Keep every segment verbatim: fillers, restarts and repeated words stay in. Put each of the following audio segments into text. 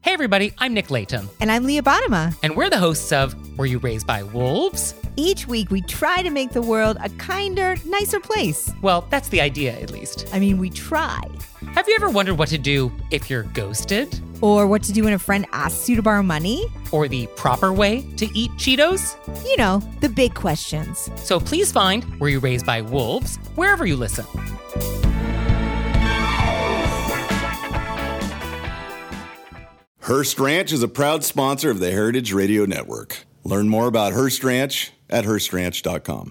Hey everybody, I'm Nick Layton. And I'm Leah Bottima. And we're the hosts of Were You Raised by Wolves? Each week we try to make the world a kinder, nicer place. Well, that's the idea, at least. I mean, we try. Have you ever wondered what to do if you're ghosted? Or what to do when a friend asks you to borrow money? Or the proper way to eat Cheetos? You know, the big questions. So please find Were You Raised by Wolves wherever you listen. Hearst Ranch is a proud sponsor of the Heritage Radio Network. Learn more about Hearst Ranch at hearst ranch dot com.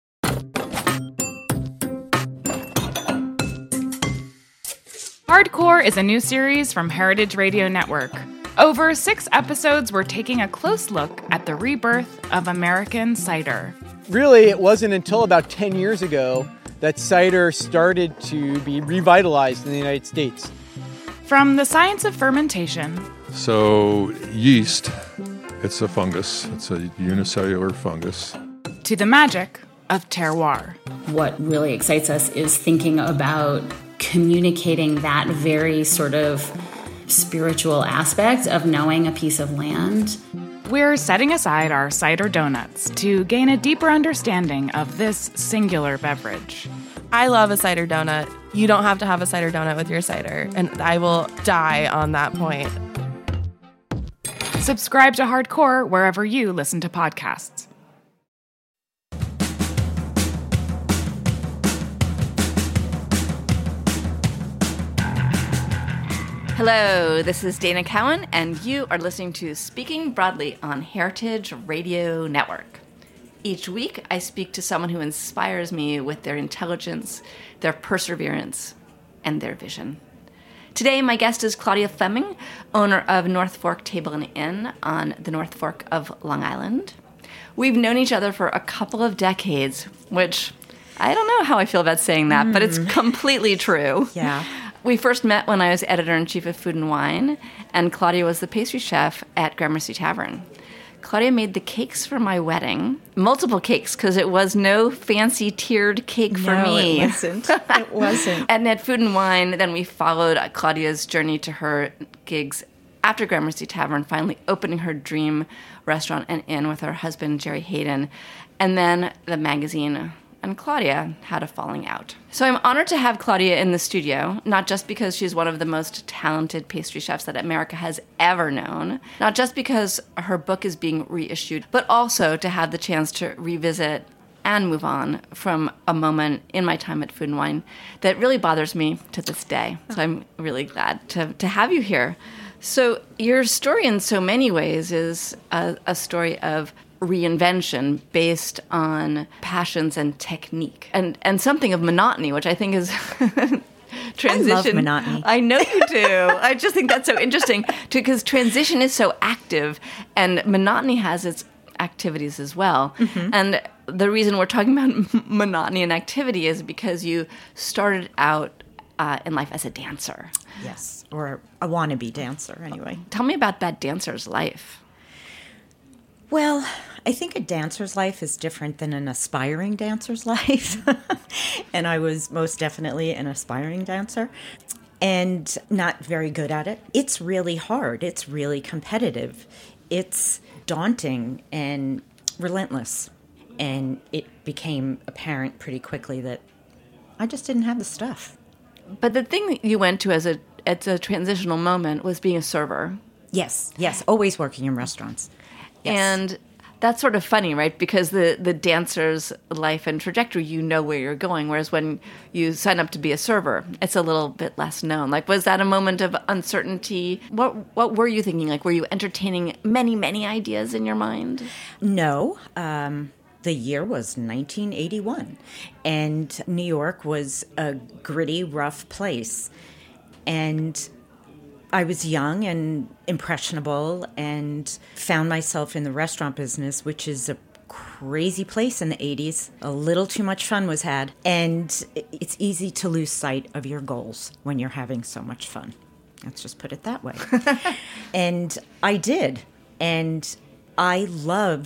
Hardcore is a new series from Heritage Radio Network. Over six episodes, we're taking a close look at the rebirth of American cider. Really, it wasn't until about ten years ago that cider started to be revitalized in the United States. From the science of fermentation. So yeast, it's a fungus. It's a unicellular fungus. To the magic of terroir. What really excites us is thinking about communicating that very sort of spiritual aspect of knowing a piece of land. We're setting aside our cider donuts to gain a deeper understanding of this singular beverage. I love a cider donut. You don't have to have a cider donut with your cider, and I will die on that point. Subscribe to Hardcore wherever you listen to podcasts. Hello, this is Dana Cowan, and you are listening to Speaking Broadly on Heritage Radio Network. Each week, I speak to someone who inspires me with their intelligence, their perseverance, and their vision. Today, my guest is Claudia Fleming, owner of North Fork Table and Inn on the North Fork of Long Island. We've known each other for a couple of decades, which I don't know how I feel about saying that, mm. but it's completely true. Yeah. We first met when I was editor-in-chief of Food and Wine, and Claudia was the pastry chef at Gramercy Tavern. Claudia made the cakes for my wedding, multiple cakes, because it was no fancy tiered cake for no, me. it wasn't. It wasn't. And at Food and Wine, then we followed Claudia's journey to her gigs after Gramercy Tavern, finally opening her dream restaurant and inn with her husband, Jerry Hayden, and then the magazine and Claudia had a falling out. So I'm honored to have Claudia in the studio, not just because she's one of the most talented pastry chefs that America has ever known, not just because her book is being reissued, but also to have the chance to revisit and move on from a moment in my time at Food and Wine that really bothers me to this day. So I'm really glad to, to have you here. So your story in so many ways is a, a story of reinvention based on passions and technique and and something of monotony, which I think is transition. I love monotony. I know you do. I just think that's so interesting because transition is so active and monotony has its activities as well. Mm-hmm. And the reason we're talking about monotony and activity is because you started out uh, in life as a dancer. Yes, or a wannabe dancer anyway. Tell me about that dancer's life. Well, I think a dancer's life is different than an aspiring dancer's life. And I was most definitely an aspiring dancer and not very good at it. It's really hard. It's really competitive. It's daunting and relentless. And it became apparent pretty quickly that I just didn't have the stuff. But the thing that you went to as a, as a transitional moment was being a server. Yes, yes, always working in restaurants. Yes. And that's sort of funny, right? Because the, the dancer's life and trajectory, you know where you're going. Whereas when you sign up to be a server, it's a little bit less known. Like, was that a moment of uncertainty? What what were you thinking? Like, were you entertaining many, many ideas in your mind? No. Um, the year was nineteen eighty-one. And New York was a gritty, rough place. And I was young and impressionable and found myself in the restaurant business, which is a crazy place in the eighties. A little too much fun was had. And it's easy to lose sight of your goals when you're having so much fun. Let's just put it that way. And I did. And I loved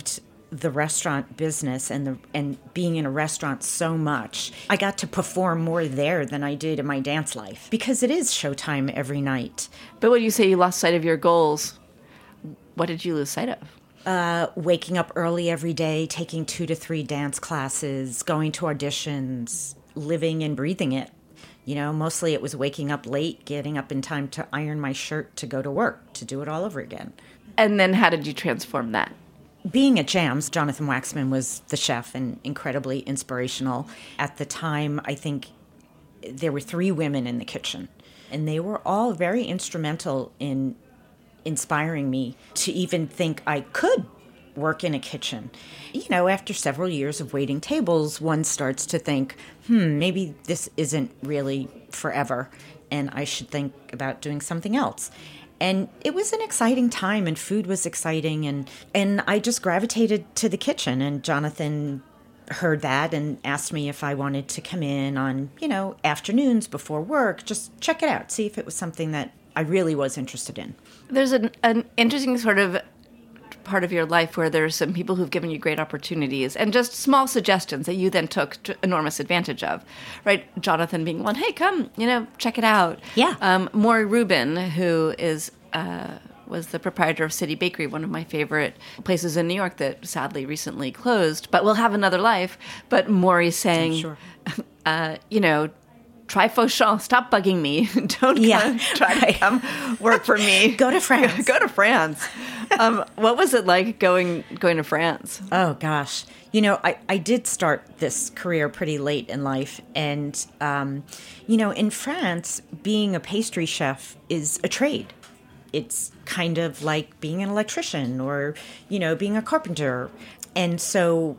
the restaurant business and the and being in a restaurant so much, I got to perform more there than I did in my dance life because it is showtime every night. But when you say you lost sight of your goals, what did you lose sight of? Uh, waking up early every day, taking two to three dance classes, going to auditions, living and breathing it. You know, mostly it was waking up late, getting up in time to iron my shirt to go to work, to do it all over again. And then how did you transform that? Being at Jams, Jonathan Waxman was the chef and incredibly inspirational. At the time, I think there were three women in the kitchen, and they were all very instrumental in inspiring me to even think I could work in a kitchen. You know, after several years of waiting tables, one starts to think, hmm, maybe this isn't really forever, and I should think about doing something else. And it was an exciting time, and food was exciting, and, and I just gravitated to the kitchen, and Jonathan heard that and asked me if I wanted to come in on, you know, afternoons before work, just check it out, see if it was something that I really was interested in. There's an, an interesting sort of part of your life where there's some people who've given you great opportunities and just small suggestions that you then took to enormous advantage of, right? Jonathan being one, hey, come, you know, check it out. Yeah. Um, Maury Rubin, who is uh, was the proprietor of City Bakery, one of my favorite places in New York that sadly recently closed, but will have another life. But Maury saying, sure. uh, you know, try Fauchon. Stop bugging me. Don't yeah, come, try right. to come work for me. Go to France. Go to France. Um, what was it like going going to France? Oh, gosh. You know, I, I did start this career pretty late in life. And, um, you know, in France, being a pastry chef is a trade. It's kind of like being an electrician or, you know, being a carpenter. And so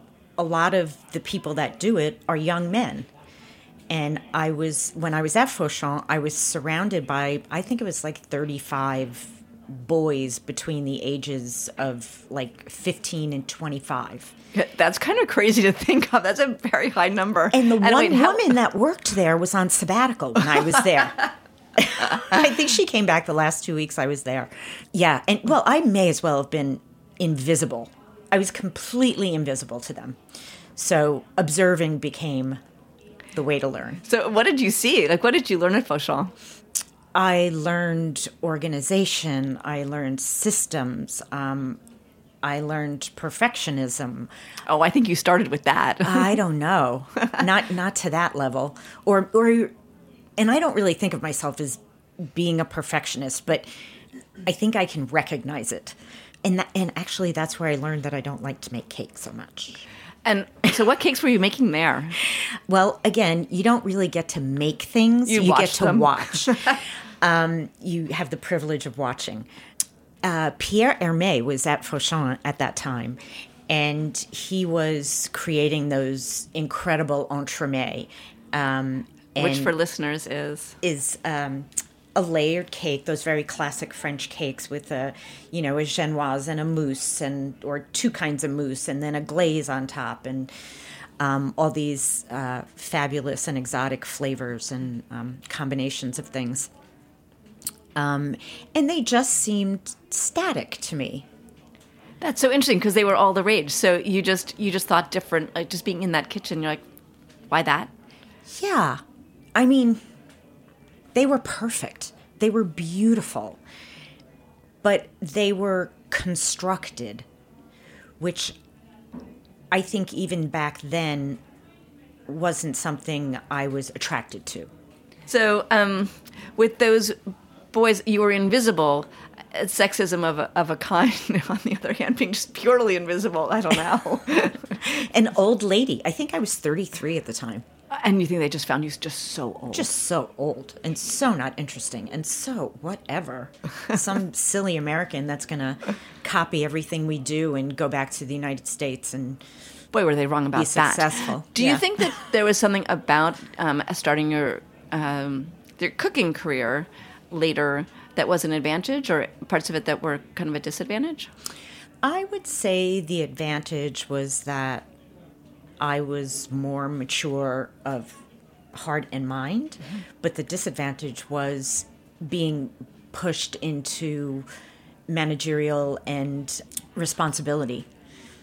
a lot of the people that do it are young men. And I was, when I was at Fauchon, I was surrounded by, I think it was like thirty-five boys between the ages of like fifteen and twenty-five. That's kind of crazy to think of. That's a very high number. And the and one wait, how- woman that worked there was on sabbatical when I was there. I think she came back the last two weeks I was there. Yeah. And well, I may as well have been invisible. I was completely invisible to them. So observing became the way to learn. So what did you see? Like, what did you learn at Fauchon? I learned organization. I learned systems. Um, I learned perfectionism. Oh, I think you started with that. I don't know. Not not to that level. Or or and I don't really think of myself as being a perfectionist, but I think I can recognize it. And that, and actually that's where I learned that I don't like to make cake so much. And so what cakes were you making there? Well, again, you don't really get to make things. You, you watch get to them. watch. um, you have the privilege of watching. Uh, Pierre Hermé was at Fauchon at that time, and he was creating those incredible entremets. Um, Which and for listeners is? Is... Um, a layered cake, those very classic French cakes with a, you know, a genoise and a mousse, and or two kinds of mousse, and then a glaze on top, and um, all these uh, fabulous and exotic flavors and um, combinations of things. Um, and they just seemed static to me. That's so interesting because they were all the rage. So you just you just thought different, like just being in that kitchen. You're like, why that? Yeah, I mean. They were perfect. They were beautiful. But they were constructed, which I think even back then wasn't something I was attracted to. So um, with those boys, you were invisible. Sexism of a, of a kind, on the other hand, being just purely invisible. I don't know. An old lady. I think I was thirty-three at the time. And you think they just found you just so old? Just so old and so not interesting and so whatever. Some silly American that's going to copy everything we do and go back to the United States and boy, were they wrong about be that. Successful. Do yeah. you think that there was something about um, starting your um, your cooking career later that was an advantage, or parts of it that were kind of a disadvantage? I would say the advantage was that I was more mature of heart and mind, mm-hmm. but the disadvantage was being pushed into managerial and responsibility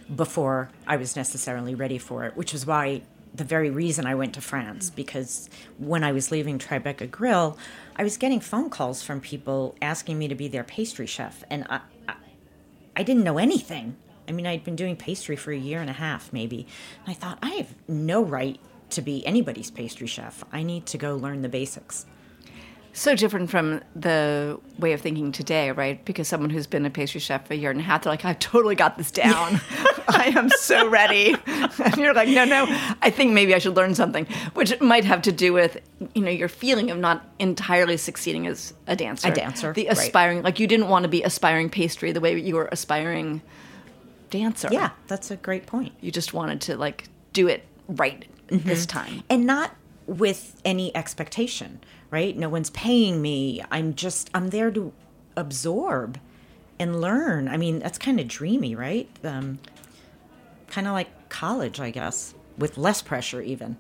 before I was necessarily ready for it, which was why the very reason I went to France, because when I was leaving Tribeca Grill, I was getting phone calls from people asking me to be their pastry chef, and I, I, I didn't know anything. I mean, I'd been doing pastry for a year and a half, maybe. And I thought, I have no right to be anybody's pastry chef. I need to go learn the basics. So different from the way of thinking today, right? Because someone who's been a pastry chef for a year and a half, they're like, I've totally got this down. I am so ready. And you're like, no, no, I think maybe I should learn something, which might have to do with, you know, your feeling of not entirely succeeding as a dancer. A dancer, The right. aspiring, like you didn't want to be aspiring pastry the way you were aspiring dancer. Yeah, that's a great point. You just wanted to, like, do it right Mm-hmm. this time. And not with any expectation, right? No one's paying me. I'm just, I'm there to absorb and learn. I mean, that's kind of dreamy, right? Um, kind of like college, I guess, with less pressure even.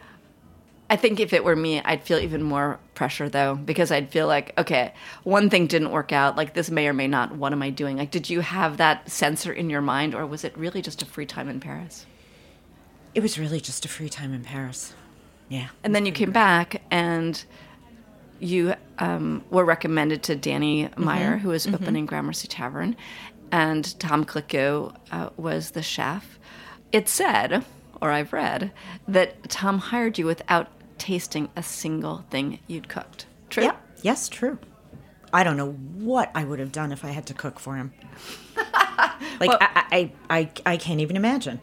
I think if it were me, I'd feel even more pressure, though, because I'd feel like, okay, one thing didn't work out. Like, this may or may not. What am I doing? Like, did you have that censor in your mind, or was it really just a free time in Paris? It was really just a free time in Paris. Yeah. And then you came back, and you um, were recommended to Danny Meyer, Mm-hmm. who was Mm-hmm. opening Gramercy Tavern, and Tom Clicquot uh, was the chef. It said, or I've read, that Tom hired you without tasting a single thing you'd cooked. True? Yep. Yes, true. I don't know what I would have done if I had to cook for him. Like, Well- I, I, I, I can't even imagine.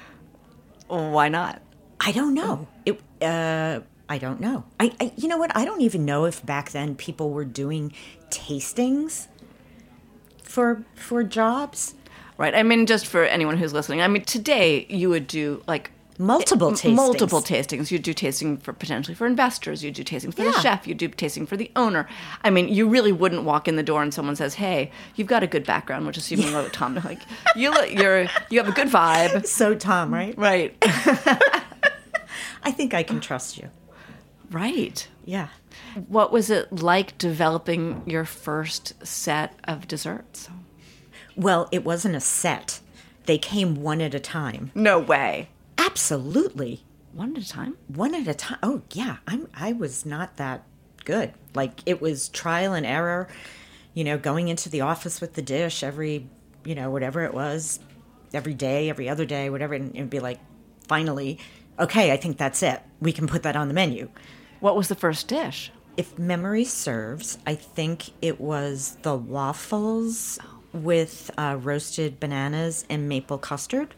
Why not? I don't know. It. Uh, I don't know. I, I. You know what? I don't even know if back then people were doing tastings for for jobs. Right. I mean, just for anyone who's listening, I mean, today you would do like Multiple m- tastings. Multiple tastings. You'd do tasting for potentially for investors. You'd do tasting for the Yeah. chef. You'd do tasting for the owner. I mean, you really wouldn't walk in the door and someone says, "Hey, you've got a good background," which assuming yeah. like Tom, like you look, you're you have a good vibe. So Tom, right? Right. I think I can trust you. Right. Yeah. What was it like developing your first set of desserts? Well, it wasn't a set. They came one at a time. No way. Absolutely. One at a time? One at a time. Oh, yeah. I'm, I was not that good. Like, it was trial and error, you know, going into the office with the dish every, you know, whatever it was, every day, every other day, whatever. And it would be like, finally, okay, I think that's it. We can put that on the menu. What was the first dish? If memory serves, I think it was the waffles with uh, roasted bananas and maple custard.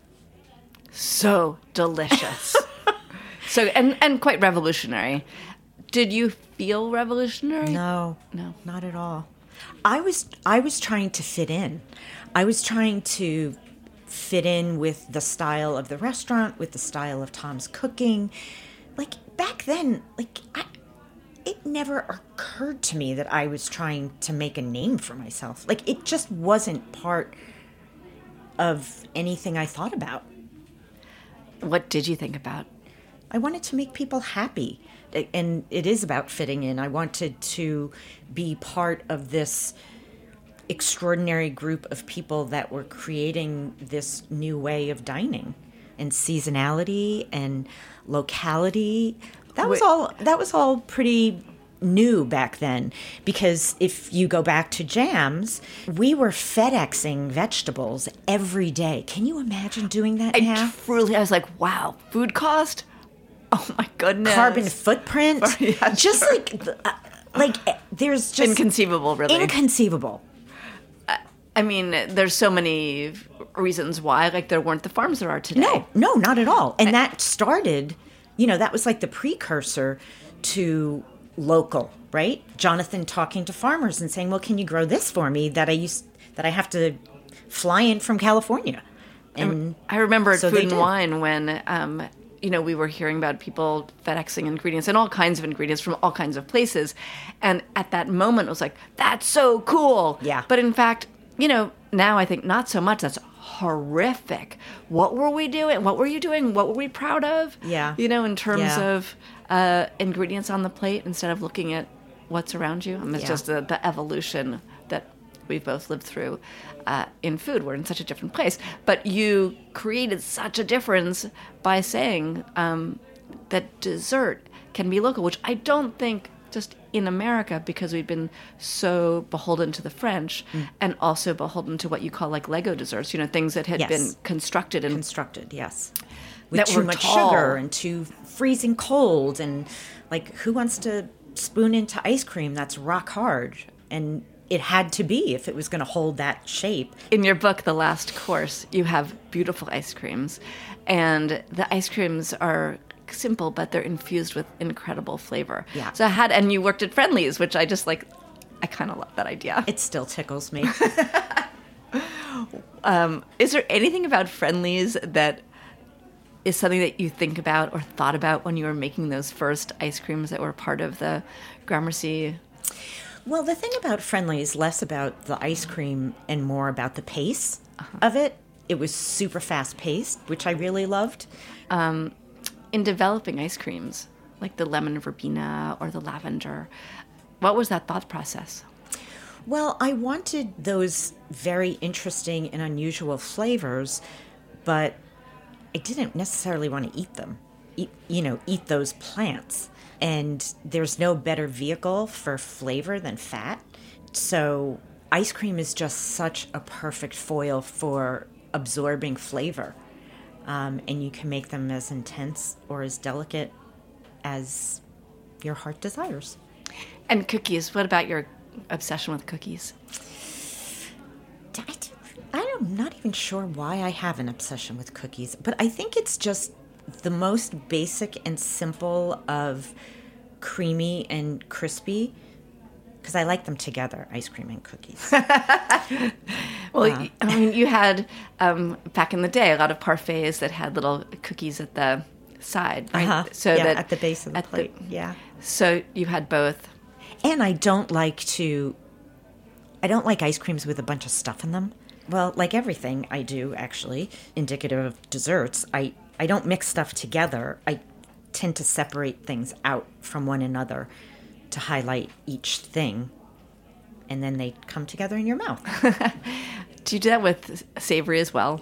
So delicious. so and and quite revolutionary. Did you feel revolutionary? No, no, not at all. I was I was trying to fit in. I was trying to fit in with the style of the restaurant, with the style of Tom's cooking. Like back then, like I, it never occurred to me that I was trying to make a name for myself. Like it just wasn't part of anything I thought about. What did you think about? I wanted to make people happy. And it is about fitting in. I wanted to be part of this extraordinary group of people that were creating this new way of dining and seasonality and locality. That was Wait. all that was all pretty new back then, because if you go back to Jams, we were FedExing vegetables every day. Can you imagine doing that I now? truly, I was like, wow, food cost? Oh my goodness. Carbon footprint? Yeah, just sure. like, uh, like uh, there's just Inconceivable, really. Inconceivable. I mean, there's so many reasons why, like there weren't the farms there are today. No, no, not at all. And that started, you know, that was like the precursor to local, right? Jonathan talking to farmers and saying, well, can you grow this for me that I used, that I have to fly in from California? And I remember at so Food they and did. Wine when, um, you know, we were hearing about people FedExing ingredients and all kinds of ingredients from all kinds of places. And at that moment, it was like, that's so cool. Yeah. But in fact, you know, now I think not so much. That's horrific. What were we doing? What were you doing? What were we proud of? Yeah. You know, in terms Yeah. of uh, ingredients on the plate instead of looking at what's around you. I mean, it's Yeah. just the, the evolution that we've both lived through uh, in food. We're in such a different place. But you created such a difference by saying um, that dessert can be local, which I don't think just in America, because we've been so beholden to the French mm. and also beholden to what you call like Lego desserts, you know, things that had yes. been constructed and constructed, yes. With that too were much tall. sugar and too freezing cold, and like who wants to spoon into ice cream that's rock hard? And it had to be if it was going to hold that shape. In your book, The Last Course, you have beautiful ice creams, and the ice creams are simple, but they're infused with incredible flavor. Yeah. So I had, and you worked at Friendly's, which I just like, I kind of love that idea. It still tickles me. um, is there anything about Friendly's that is something that you think about or thought about when you were making those first ice creams that were part of the Gramercy? Well, the thing about Friendly is less about the ice cream and more about the pace uh-huh. of it. It was super fast paced, which I really loved. Um, in developing ice creams, like the lemon verbena or the lavender, what was that thought process? Well, I wanted those very interesting and unusual flavors, but I didn't necessarily want to eat them, eat, you know, eat those plants. And there's no better vehicle for flavor than fat. So ice cream is just such a perfect foil for absorbing flavor. Um, and you can make them as intense or as delicate as your heart desires. And cookies, what about your obsession with cookies? I'm not even sure why I have an obsession with cookies, but I think it's just the most basic and simple of creamy and crispy, because I like them together, ice cream and cookies. Well, uh, I mean, you had, um, back in the day, a lot of parfaits that had little cookies at the side, right? Uh-huh. So yeah, that at the base of the plate, the, yeah. So you had both. And I don't like to, I don't like ice creams with a bunch of stuff in them. Well, like everything I do, actually, indicative of desserts, I, I don't mix stuff together. I tend to separate things out from one another to highlight each thing, and then they come together in your mouth. Do you do that with savory as well?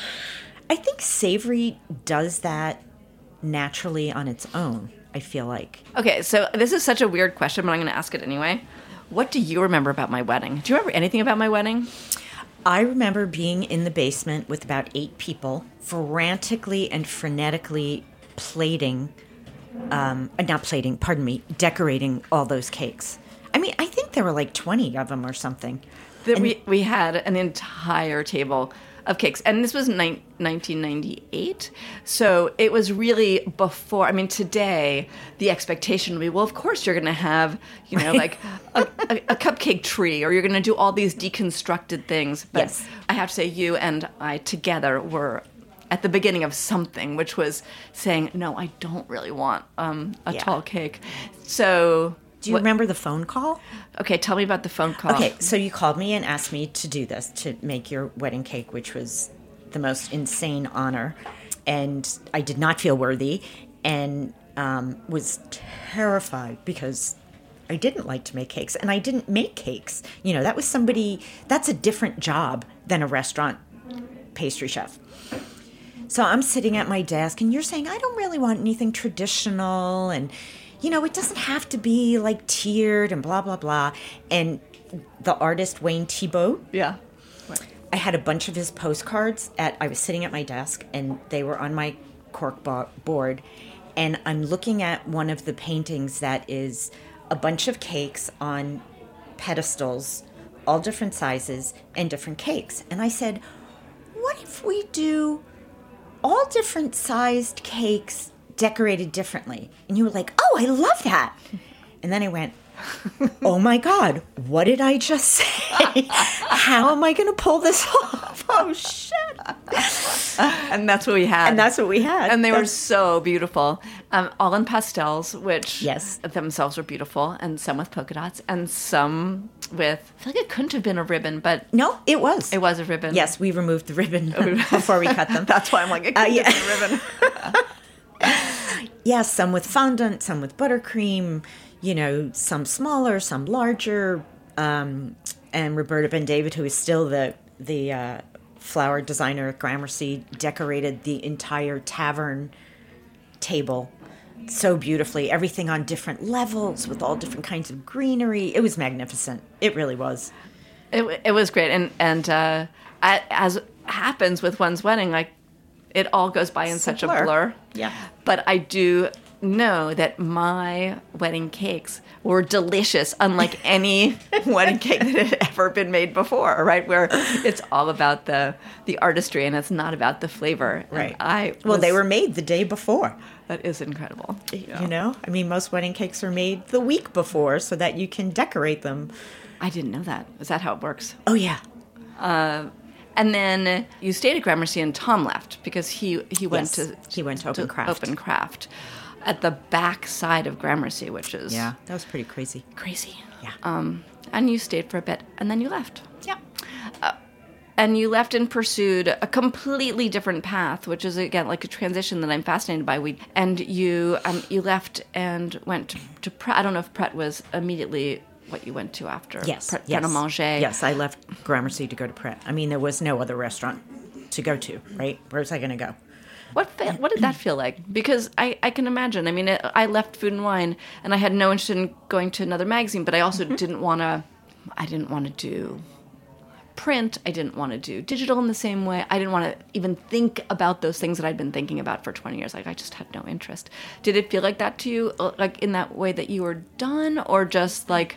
I think savory does that naturally on its own, I feel like. Okay, so this is such a weird question, but I'm going to ask it anyway. What do you remember about my wedding? Do you remember anything about my wedding? I remember being in the basement with about eight people, frantically and frenetically plating, um, not plating, pardon me, decorating all those cakes. I mean, I think there were like twenty of them or something. That we, we had an entire table of cakes. And this was ni- nineteen ninety-eight. So it was really before. I mean, today, the expectation would be, well, of course you're going to have, you know, like a, a, a cupcake tree, or you're going to do all these deconstructed things. But yes. I have to say, you and I together were at the beginning of something, which was saying, no, I don't really want um, a yeah. tall cake. So... Do you what, remember the phone call? Okay, tell me about the phone call. Okay, so you called me and asked me to do this, to make your wedding cake, which was the most insane honor. And I did not feel worthy and um, was terrified because I didn't like to make cakes. And I didn't make cakes. You know, that was somebody, that's a different job than a restaurant pastry chef. So I'm sitting at my desk and you're saying, I don't really want anything traditional, and you know, it doesn't have to be like tiered and blah, blah, blah. And the artist, Wayne Thibault. Yeah. Right. I had a bunch of his postcards at, I was sitting at my desk and they were on my cork board. And I'm looking at one of the paintings that is a bunch of cakes on pedestals, all different sizes and different cakes. And I said, what if we do all different sized cakes decorated differently? And you were like, oh, I love that. And then I went, oh my God, what did I just say? How am I going to pull this off? Oh, shit. And that's what we had. And that's what we had. And they that's... were so beautiful. Um, all in pastels, which yes. themselves were beautiful, and some with polka dots, and some with, I feel like it couldn't have been a ribbon, but... No, it was. It was a ribbon. Yes, we removed the ribbon before we cut them. That's why I'm like, it couldn't uh, yeah. have been a ribbon. Yes, some with fondant, some with buttercream, you know, some smaller, some larger. Um, and Roberta Ben David, who is still the the uh, flower designer at Gramercy, decorated the entire tavern table so beautifully. Everything on different levels with all different kinds of greenery. It was magnificent. It really was. It, it was great. And, and uh, as happens with one's wedding, like, it all goes by in It's such a a blur. blur. Yeah. But I do know that my wedding cakes were delicious, unlike any wedding cake that had ever been made before, right? Where it's all about the the artistry and it's not about the flavor. And Right. I well, was- they were made the day before. That is incredible. You know? I mean, most wedding cakes are made the week before so that you can decorate them. I didn't know that. Is that how it works? Oh, yeah. Uh, and then you stayed at Gramercy and Tom left because he, he went Yes, to he went to Open Craft. Open Craft at the back side of Gramercy, which is Yeah, that was pretty crazy. crazy. Yeah. Um, and you stayed for a bit, and then you left. Yeah. Uh, and you left and pursued a completely different path, which is, again, like a transition that I'm fascinated by. We And you um, you left and went to, to Pret. I don't know if Pret was immediately what you went to after. Yes. Pret, yes. Pret a Manger. Yes, I left Gramercy to go to Pret. I mean, there was no other restaurant to go to, right? Where was I going to go? What fe- what did that feel like? Because I, I can imagine. I mean, it, I left Food and Wine, and I had no interest in going to another magazine, but I also Mm-hmm. didn't want to. I didn't want to do print. I didn't want to do digital in the same way. I didn't want to even think about those things that I'd been thinking about for twenty years. Like, I just had no interest. Did it feel like that to you? uh, Like in that way that you were done, or just like?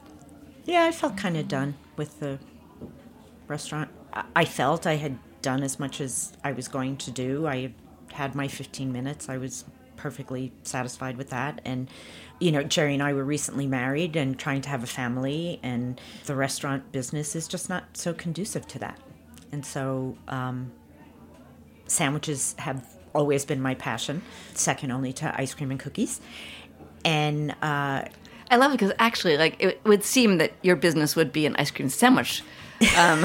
Yeah, I felt kind of done with the restaurant. I- I felt I had done as much as I was going to do. I had had my fifteen minutes. I was perfectly satisfied with that. And, you know, Jerry and I were recently married and trying to have a family, and the restaurant business is just not so conducive to that. And so um, sandwiches have always been my passion, second only to ice cream and cookies. And uh, I love it because actually, like, it would seem that your business would be an ice cream sandwich, um,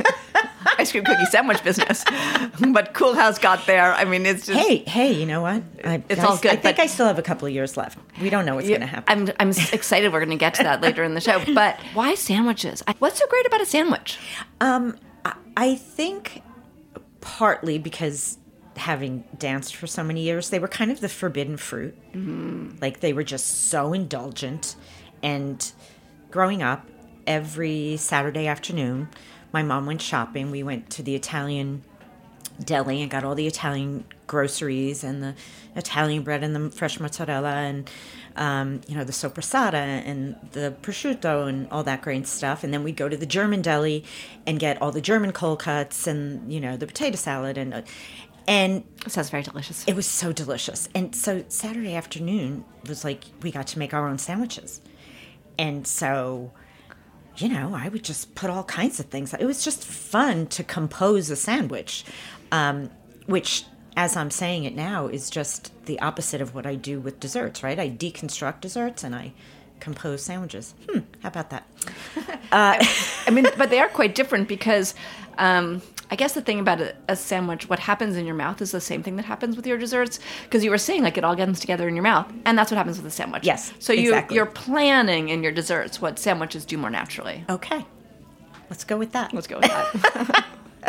ice cream cookie sandwich business. But Cool House got there. I mean, it's just hey, hey, you know what? I, It's I, all good, I think but- I still have a couple of years left. We don't know what's going to happen. I'm I'm excited. We're going to get to that later in the show. But why sandwiches? What's so great about a sandwich? Um, I, I think partly because having danced for so many years, they were kind of the forbidden fruit. Mm-hmm. Like, they were just so indulgent. And growing up, every Saturday afternoon, my mom went shopping. We went to the Italian deli and got all the Italian groceries and the Italian bread and the fresh mozzarella and, um, you know, the soppressata and the prosciutto and all that great stuff. And then we'd go to the German deli and get all the German cold cuts and, you know, the potato salad. And, uh, and It sounds very delicious. it was so delicious. And so Saturday afternoon was like, we got to make our own sandwiches. And so, you know, I would just put all kinds of things. It was just fun to compose a sandwich, um, which, as I'm saying it now, is just the opposite of what I do with desserts, right? I deconstruct desserts and I compose sandwiches. Hmm, how about that? Uh, I mean, but they are quite different because um, I guess the thing about a, a sandwich, what happens in your mouth is the same thing that happens with your desserts. Because you were saying, like, it all gets together in your mouth, and that's what happens with a sandwich. Yes, So you, exactly. you're planning in your desserts what sandwiches do more naturally. Okay, let's go with that. Let's go with that.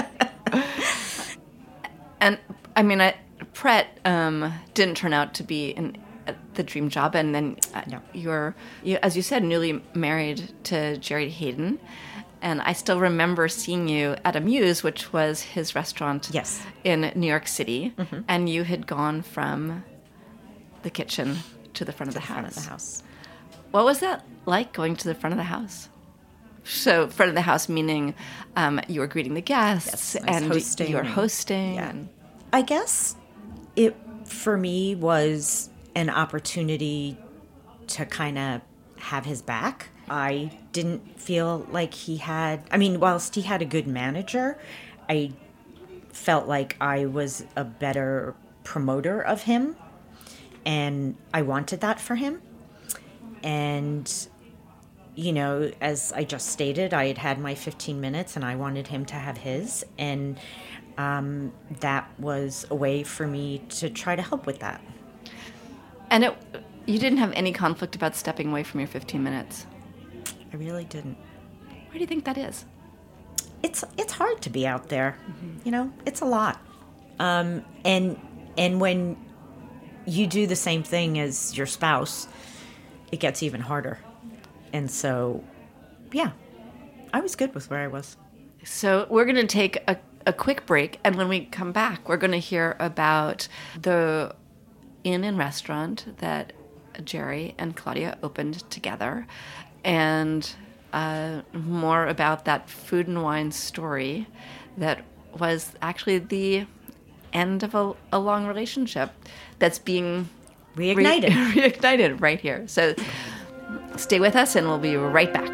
And I mean, I, Pret um, didn't turn out to be an, uh, the dream job, and then uh, No. you're, you, as you said, newly married to Jerry Hayden, and I still remember seeing you at Amuse, which was his restaurant, Yes. in New York City, Mm-hmm. and you had gone from the kitchen to the front of the house. Front of the house. What was that like, going to the front of the house? So, front of the house meaning um, you were greeting the guests, Yes, I was and hosting you were and- hosting. yeah. And, I guess it, for me, was an opportunity to kind of have his back. I didn't feel like he had, I mean, whilst he had a good manager, I felt like I was a better promoter of him, and I wanted that for him. And, you know, as I just stated, I had had my fifteen minutes and I wanted him to have his. And um, that was a way for me to try to help with that. and it, you didn't have any conflict about stepping away from your fifteen minutes. I really didn't. Why do you think that is? It's it's hard to be out there. Mm-hmm. You know, it's a lot. Um, and and when you do the same thing as your spouse, it gets even harder. And so, yeah, I was good with where I was. So we're going to take a, a quick break, and when we come back, we're going to hear about the inn and restaurant that Jerry and Claudia opened together, and uh, more about that food and wine story that was actually the end of a, a long relationship that's being reignited. Re- reignited right here. So stay with us, and we'll be right back.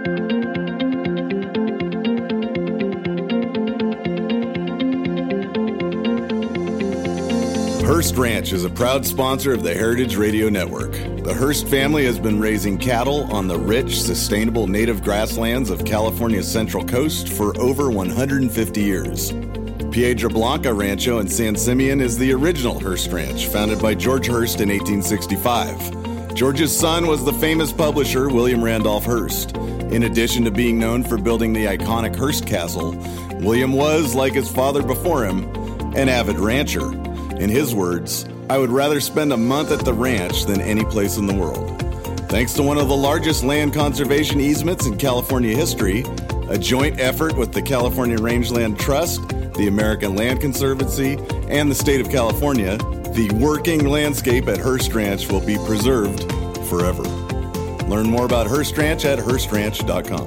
Hearst Ranch is a proud sponsor of the Heritage Radio Network. The Hearst family has been raising cattle on the rich, sustainable native grasslands of California's Central Coast for over one hundred fifty years. Piedra Blanca Rancho in San Simeon is the original Hearst Ranch, founded by George Hearst in eighteen sixty-five. George's son was the famous publisher William Randolph Hearst. In addition to being known for building the iconic Hearst Castle, William was, like his father before him, an avid rancher. In his words, "I would rather spend a month at the ranch than any place in the world." Thanks to one of the largest land conservation easements in California history, a joint effort with the California Rangeland Trust, the American Land Conservancy, and the state of California, the working landscape at Hearst Ranch will be preserved forever. Learn more about Hearst Ranch at hearst ranch dot com.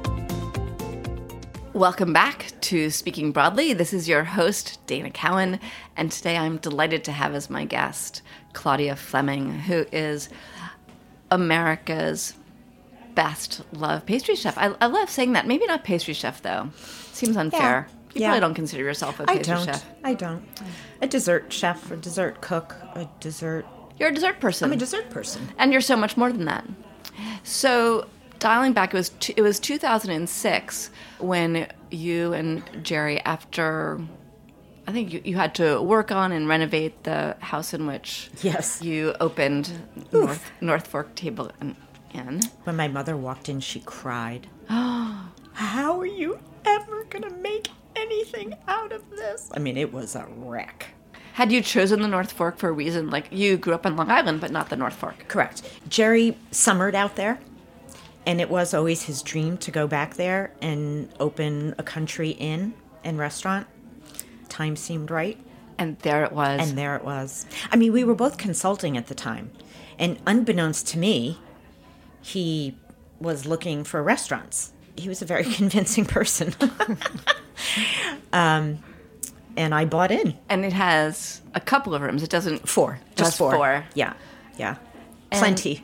Welcome back to Speaking Broadly. This is your host, Dana Cowan, and today I'm delighted to have as my guest Claudia Fleming, who is America's best loved pastry chef. I, I love saying that. Maybe not pastry chef, though. Seems unfair. Yeah. You yeah. probably don't consider yourself a pastry I don't. chef. I don't. A dessert chef, a dessert cook, a dessert... You're a dessert person. I'm a dessert person. And you're so much more than that. So... Dialing back, it was t- it was two thousand six when you and Jerry, after I think you, you had to work on and renovate the house in which yes you opened North, North Fork Table Inn. When my mother walked in, she cried. How are you ever gonna make anything out of this? I mean, it was a wreck. Had you chosen the North Fork for a reason? Like, you grew up in Long Island, but not the North Fork. Correct. Jerry summered out there. And it was always his dream to go back there and open a country inn and restaurant. Time seemed right. And there it was. And there it was. I mean, we were both consulting at the time. And unbeknownst to me, he was looking for restaurants. He was a very convincing person. um, and I bought in. And it has a couple of rooms. It doesn't... Four. Just four. four. Yeah. Yeah. And plenty.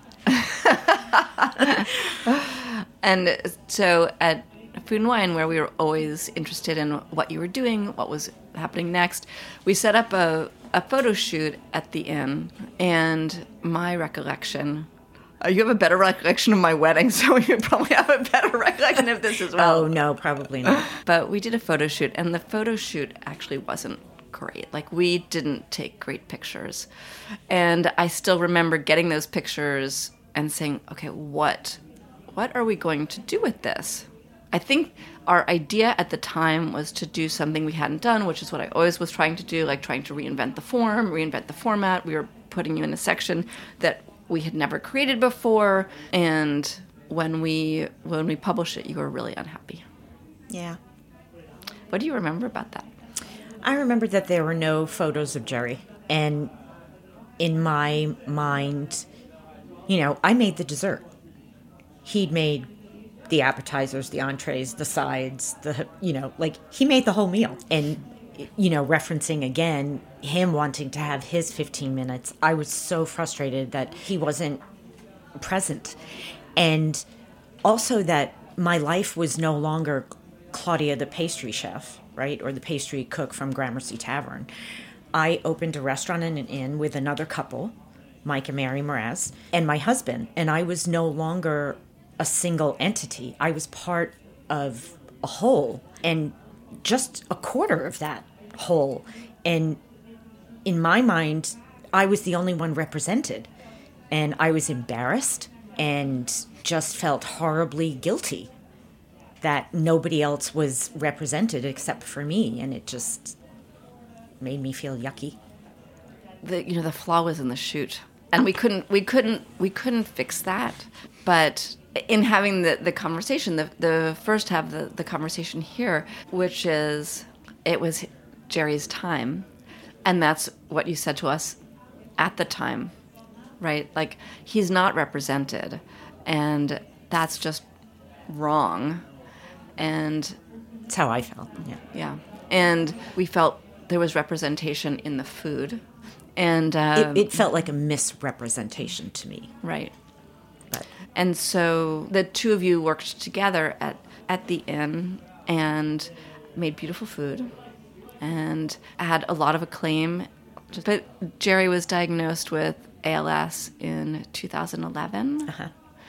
And so at Food and Wine, where we were always interested in what you were doing, what was happening next, we set up a, a photo shoot at the inn. And my recollection, uh, you have a better recollection of my wedding, so you probably have a better recollection of this as well. Oh, no, probably not. But we did a photo shoot, and the photo shoot actually wasn't great. Like, we didn't take great pictures. And I still remember getting those pictures and saying, okay, what what are we going to do with this? I think our idea at the time was to do something we hadn't done, which is what I always was trying to do, like trying to reinvent the form, reinvent the format. We were putting you in a section that we had never created before, and when we when we published it, you were really unhappy. Yeah. What do you remember about that? I remember that there were no photos of Jerry, and in my mind, you know, I made the dessert. He'd made the appetizers, the entrees, the sides, the, you know, like, he made the whole meal. And, you know, referencing again him wanting to have his fifteen minutes, I was so frustrated that he wasn't present. And also that my life was no longer Claudia the pastry chef, right, or the pastry cook from Gramercy Tavern. I opened a restaurant and an inn with another couple, Mike and Mary Mraz, and my husband, and I was no longer a single entity. I was part of a whole, and just a quarter of that whole. And in my mind, I was the only one represented, and I was embarrassed and just felt horribly guilty that nobody else was represented except for me, and it just made me feel yucky. The you know the flaw was in the shoot, and we couldn't we couldn't we couldn't fix that. But in having the, the conversation, the the first half of the, the conversation here, which is it was Jerry's time, and that's what you said to us at the time, right? Like, he's not represented, and that's just wrong. And that's how I felt. Yeah. Yeah. And we felt there was representation in the food. And um, it, it felt like a misrepresentation to me. Right. But and so the two of you worked together at, at the inn and made beautiful food and had a lot of acclaim. But Jerry was diagnosed with A L S in two thousand eleven. Uh-huh.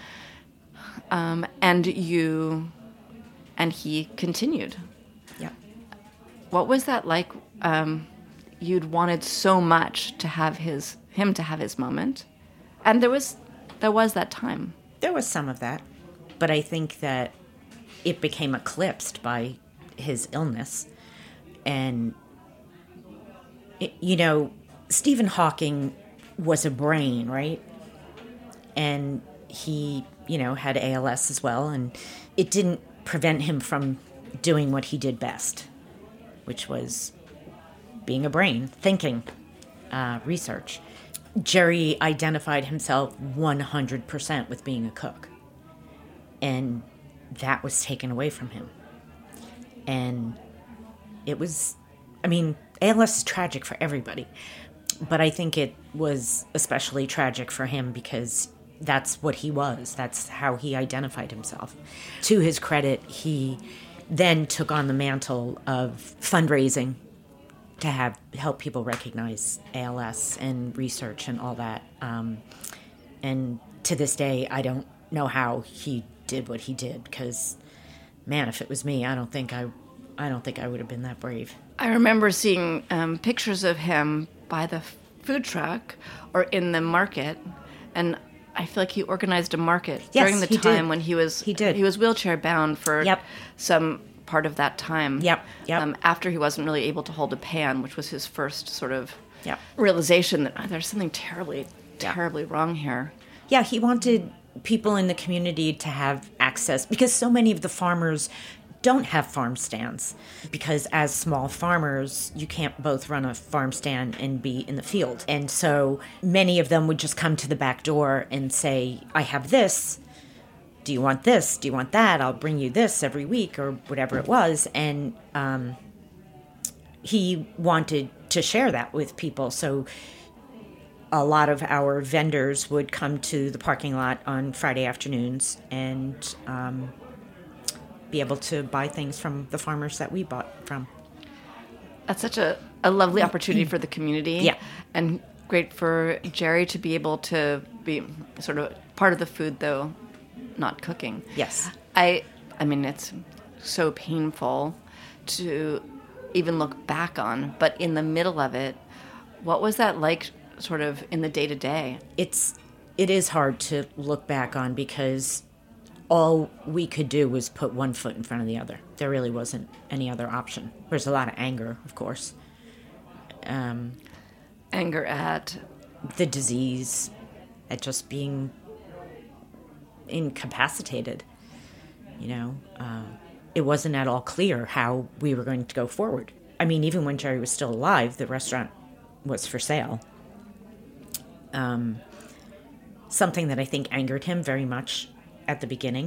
Um, and you and he continued. Yeah. What was that like? Um, you'd wanted so much to have his him to have his moment, and there was there was that time. There was some of that, but I think that it became eclipsed by his illness. And it, you know, Stephen Hawking was a brain, right? And he, you know, had A L S as well, and it didn't prevent him from doing what he did best, which was being a brain, thinking, uh, research. Jerry identified himself one hundred percent with being a cook, and that was taken away from him. And it was, I mean, A L S is tragic for everybody, but I think it was especially tragic for him because that's what he was. That's how he identified himself. To his credit, he then took on the mantle of fundraising to have help people recognize A L S and research and all that. Um, and to this day, I don't know how he did what he did because, man, if it was me, I don't think I, I don't think I would have been that brave. I remember seeing um, pictures of him by the food truck or in the market, and I feel like he organized a market yes, during the he time did. when he was he did he was wheelchair bound for yep. some part of that time. Yep, yep. Um, after he wasn't really able to hold a pan, which was his first sort of yep. realization that oh, there's something terribly, terribly yep. wrong here. Yeah, he wanted people in the community to have access because so many of the farmers don't have farm stands because as small farmers, you can't both run a farm stand and be in the field. And so many of them would just come to the back door and say, I have this. Do you want this? Do you want that? I'll bring you this every week or whatever it was. And um, he wanted to share that with people. So a lot of our vendors would come to the parking lot on Friday afternoons and um, be able to buy things from the farmers that we bought from. That's such a, a lovely opportunity for the community. Yeah. And great for Jerry to be able to be sort of part of the food, though not cooking. Yes. I I mean, it's so painful to even look back on, but in the middle of it, what was that like sort of in the day-to-day? It's, it is hard to look back on because all we could do was put one foot in front of the other. There really wasn't any other option. There's a lot of anger, of course. Um, anger at? The disease, at just being incapacitated. You know, uh, it wasn't at all clear how we were going to go forward. I mean, even when Jerry was still alive, the restaurant was for sale. Um, something that I think angered him very much at the beginning.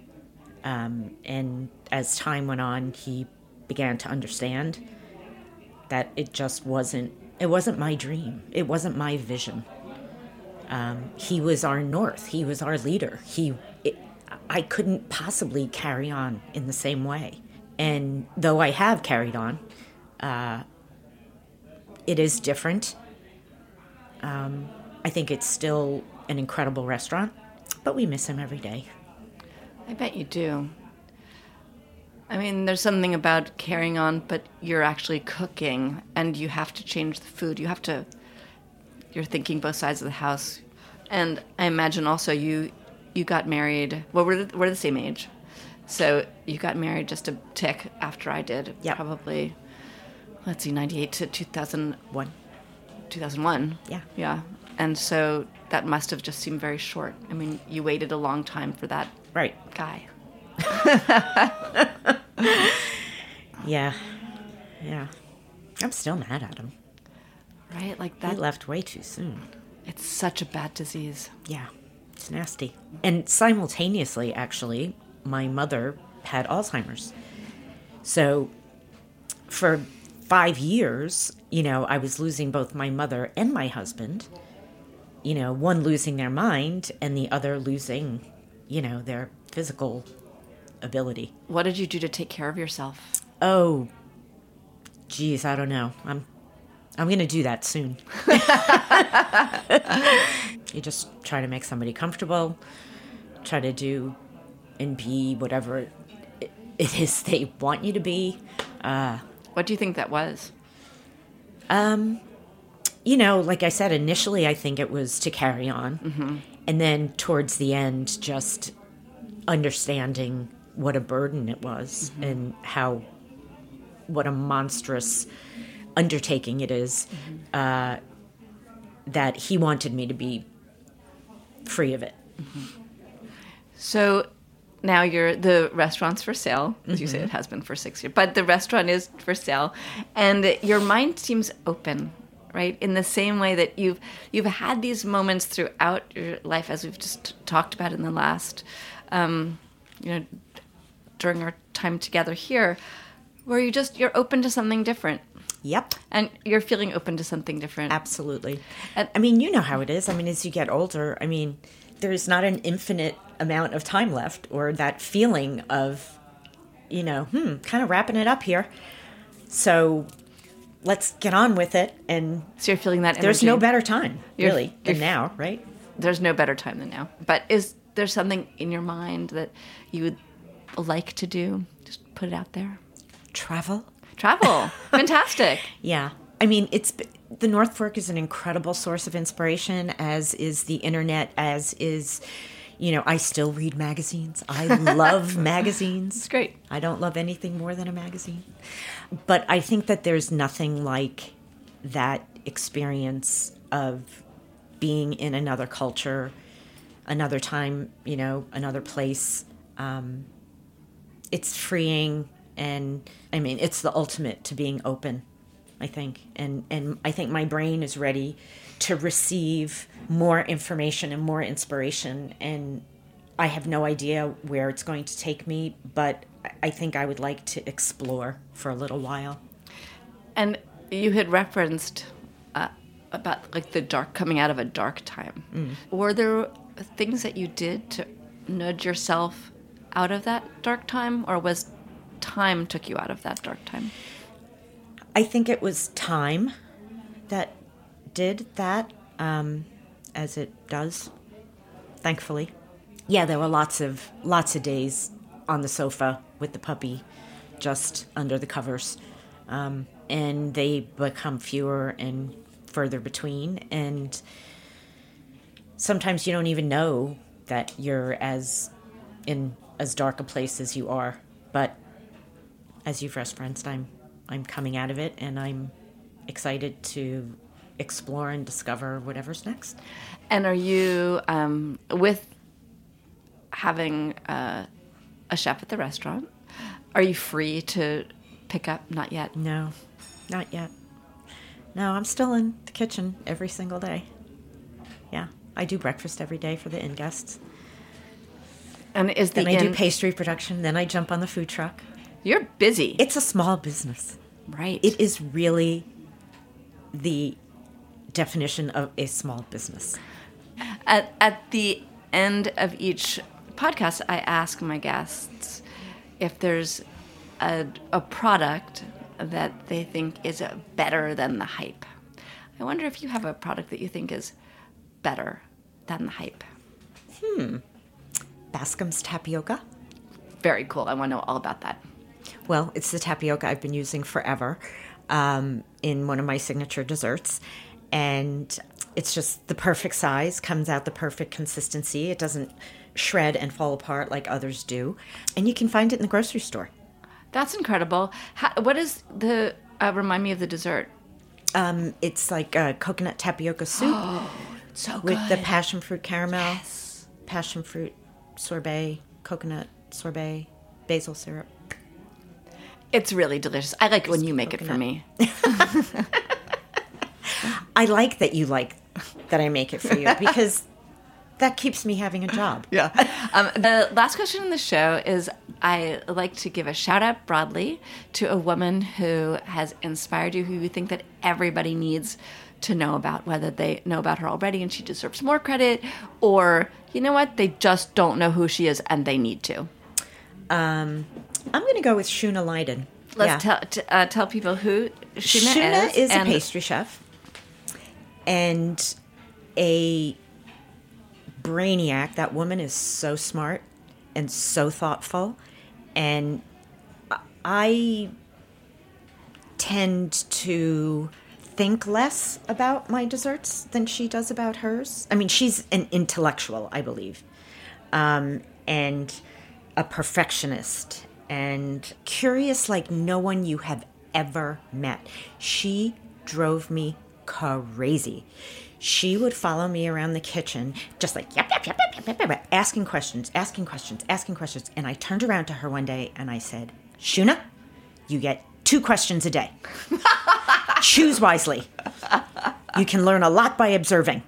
Um, and as time went on, he began to understand that it just wasn't, it wasn't my dream. It wasn't my vision. Um, he was our North. He was our leader. He, it, I couldn't possibly carry on in the same way. And though I have carried on, uh, it is different. Um, I think it's still an incredible restaurant, but we miss him every day. I bet you do. I mean, there's something about carrying on, but you're actually cooking, and you have to change the food. You have to, you're thinking both sides of the house. And I imagine also you you got married, well, we're the, we're the same age. So you got married just a tick after I did. Yep. Probably, let's see, ninety-eight to two thousand one. two thousand one. Yeah. Yeah. And so that must have just seemed very short. I mean, you waited a long time for that Right. guy. Yeah. Yeah. I'm still mad at him. Right? Like He that. left way too soon. It's such a bad disease. Yeah. It's nasty. And simultaneously, actually, my mother had Alzheimer's. So for five years, you know, I was losing both my mother and my husband. You know, one losing their mind and the other losing, you know, their physical ability. What did you do to take care of yourself? Oh, geez, I don't know. I'm, I'm going to do that soon. You just try to make somebody comfortable, try to do and be whatever it, it is they want you to be. Uh, what do you think that was? Um, you know, like I said, initially I think it was to carry on. Mm-hmm. And then towards the end, just understanding what a burden it was mm-hmm. and how, what a monstrous undertaking it is, mm-hmm. uh, that he wanted me to be free of it. Mm-hmm. So now you're, the restaurant's for sale, as mm-hmm. you say it has been for six years, but the restaurant is for sale, and your mind seems open, right? In the same way that you've you've had these moments throughout your life, as we've just talked about in the last, um, you know, during our time together here, where you just, you're open to something different. Yep. And you're feeling open to something different. Absolutely. And, I mean, you know how it is. I mean, as you get older, I mean, there's not an infinite amount of time left, or that feeling of, you know, hmm, kind of wrapping it up here. So let's get on with it. And so you're feeling that energy. There's no better time, you're, really, than now, right? There's no better time than now. But is there something in your mind that you would like to do? Just put it out there. Travel. Travel. Fantastic. Yeah. I mean, it's the North Fork is an incredible source of inspiration, as is the internet, as is, you know, I still read magazines. I love magazines. It's great. I don't love anything more than a magazine. But I think that there's nothing like that experience of being in another culture, another time, you know, another place. Um, it's freeing. And I mean, it's the ultimate to being open, I think. And and I think my brain is ready to receive more information and more inspiration. And I have no idea where it's going to take me, but I think I would like to explore for a little while. And you had referenced uh, about like the dark, coming out of a dark time. Mm. Were there things that you did to nudge yourself out of that dark time, or was time took you out of that dark time? I think it was time that did that, um, as it does, thankfully. Yeah, there were lots of lots of days on the sofa with the puppy, just under the covers, um, and they become fewer and further between. And sometimes you don't even know that you're as in as dark a place as you are, but as you've referenced, I'm I'm coming out of it, and I'm excited to explore and discover whatever's next. And are you, um, with having uh, a chef at the restaurant, are you free to pick up? Not yet. No, not yet. No, I'm still in the kitchen every single day. Yeah, I do breakfast every day for the inn guests. And is the then I inn... do pastry production. Then I jump on the food truck. You're busy. It's a small business. Right. It is really the definition of a small business. At, at the end of each podcast, I ask my guests if there's a, a product that they think is better than the hype. I wonder if you have a product that you think is better than the hype. Hmm. Bascom's tapioca. Very cool. I want to know all about that. Well, it's the tapioca I've been using forever um, in one of my signature desserts. And it's just the perfect size, comes out the perfect consistency. It doesn't shred and fall apart like others do. And you can find it in the grocery store. That's incredible. How, what is the, uh, remind me of the dessert? Um, it's like a coconut tapioca soup Oh, so good. with the passion fruit caramel, Yes. passion fruit sorbet, coconut sorbet, basil syrup. It's really delicious. I like it when you make coconut. it for me. I like that you like that I make it for you because that keeps me having a job. Yeah. Um, the last question in the show is I like to give a shout out broadly to a woman who has inspired you, who you think that everybody needs to know about, whether they know about her already and she deserves more credit, or, you know what, they just don't know who she is and they need to. Um, I'm going to go with Shuna Leiden. Let's Yeah. tell t- uh, tell people who Shuna, Shuna is. is a and- pastry chef and a brainiac. That woman is so smart and so thoughtful, and I tend to think less about my desserts than she does about hers. I mean, she's an intellectual, I believe, um, and a perfectionist and curious like no one you have ever met. She drove me crazy. She would follow me around the kitchen, just like, yep, yep, yep, yep, yep, yep, yep, asking questions, asking questions, asking questions. And I turned around to her one day and I said, Shuna, you get two questions a day. Choose wisely. You can learn a lot by observing.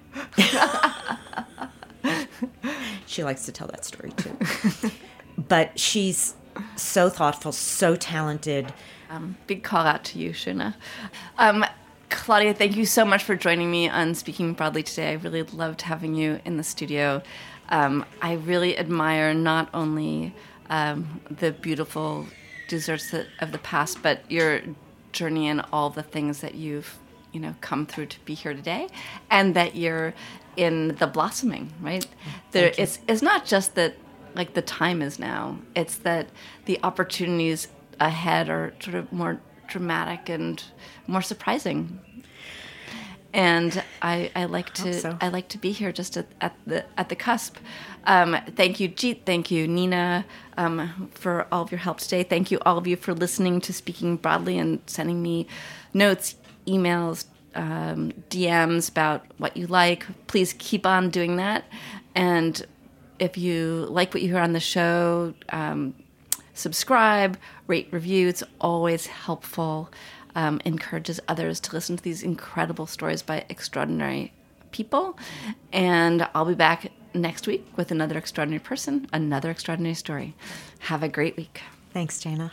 She likes to tell that story too. But she's so thoughtful, so talented. Um, big call out to you, Shuna. Um, Claudia, thank you so much for joining me on Speaking Broadly today. I really loved having you in the studio. Um, I really admire not only um, the beautiful desserts that, of the past, but your journey and all the things that you've, you know, come through to be here today, and that you're in the blossoming, right? There, it's it's not just that, like, the time is now. It's that the opportunities ahead are sort of more dramatic and more surprising. And I, I like to so. I like to be here just at, at the at the cusp. Um, thank you, Jeet. Thank you, Nina, um, for all of your help today. Thank you, all of you, for listening to Speaking Broadly and sending me notes, emails, um, D Ms about what you like. Please keep on doing that. And if you like what you hear on the show, um, subscribe, rate, review. It's always helpful. Um, encourages others to listen to these incredible stories by extraordinary people. And I'll be back next week with another extraordinary person, another extraordinary story. Have a great week. Thanks, Jana.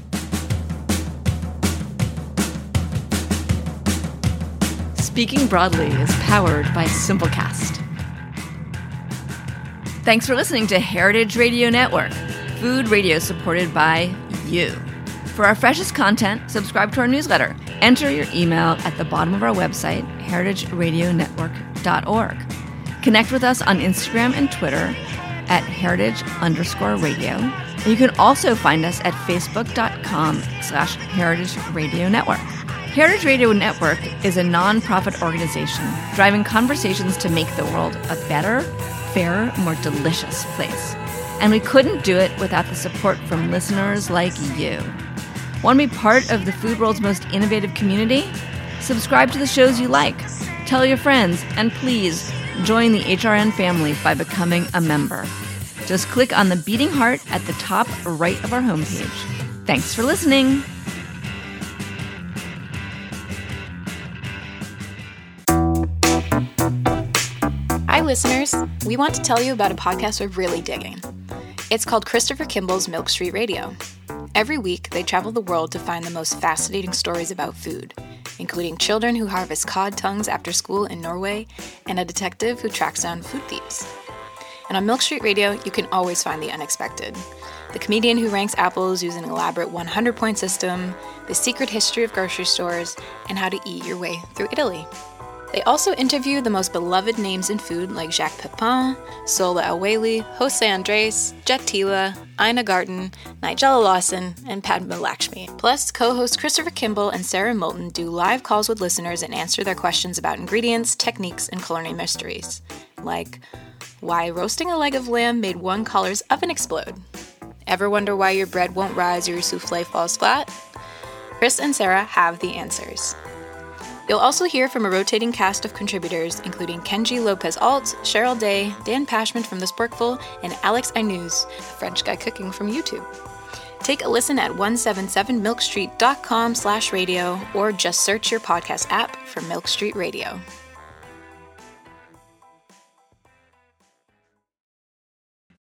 Speaking Broadly is powered by Simplecast. Thanks for listening to Heritage Radio Network, food radio supported by you. For our freshest content, subscribe to our newsletter. Enter your email at the bottom of our website, heritage radio network dot org. Connect with us on Instagram and Twitter at heritage underscore radio. And you can also find us at facebook.com slash heritage radio network. Heritage Radio Network is a non-profit organization driving conversations to make the world a better, fairer, more delicious place. And we couldn't do it without the support from listeners like you. Want to be part of the food world's most innovative community? Subscribe to the shows you like, tell your friends, and please join the H R N family by becoming a member. Just click on the beating heart at the top right of our homepage. Thanks for listening. Hi, listeners. We want to tell you about a podcast we're really digging. It's called Christopher Kimball's Milk Street Radio. Every week, they travel the world to find the most fascinating stories about food, including children who harvest cod tongues after school in Norway and a detective who tracks down food thieves. And on Milk Street Radio, you can always find the unexpected. The comedian who ranks apples using an elaborate one hundred point system, the secret history of grocery stores, and how to eat your way through Italy. They also interview the most beloved names in food like Jacques Pepin, Sola El-Waylly, Jose Andres, Jet Tila, Ina Garten, Nigella Lawson, and Padma Lakshmi. Plus, co-hosts Christopher Kimball and Sarah Moulton do live calls with listeners and answer their questions about ingredients, techniques, and culinary mysteries. Like, Why roasting a leg of lamb made one caller's oven explode. Ever wonder why your bread won't rise or your souffle falls flat? Chris and Sarah have the answers. You'll also hear from a rotating cast of contributors, including Kenji Lopez-Alt, Cheryl Day, Dan Pashman from The Sporkful, and Alex Ainuz, a French guy cooking from YouTube. Take a listen at one seventy-seven milk street dot com slash radio or just search your podcast app for Milk Street Radio.